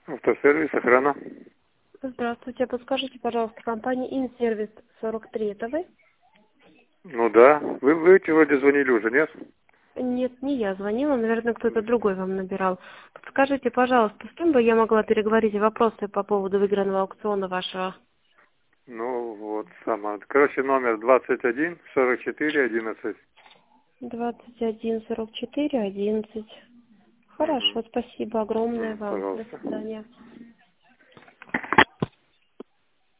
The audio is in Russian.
Автосервис, охрана. Здравствуйте, подскажите, пожалуйста, компания Инсервис 43, это вы? Ну да. Вы вроде звонили уже, нет? Нет, не я звонила, наверное, кто-то другой вам набирал. Подскажите, пожалуйста, с кем бы я могла переговорить вопросы по поводу выигранного аукциона вашего? Ну вот, сама. Короче, номер 21 44 11. 21 44 11. Хорошо, спасибо огромное вам. До Пожалуйста. свидания.